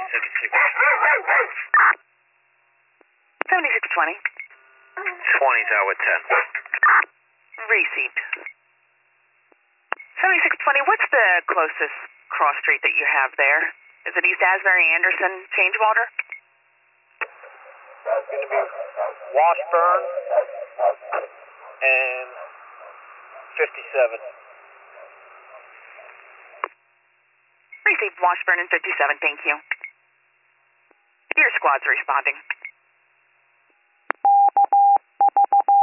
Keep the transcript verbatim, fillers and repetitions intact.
seventy-six twenty. twenty Tower ten. Received. seventy-six twenty, what's the closest cross street that you have there? Is it East Asbury Anderson change water? That's going to be Washburn and fifty-seven. Received Washburn and fifty-seven, thank you. Your squad's responding.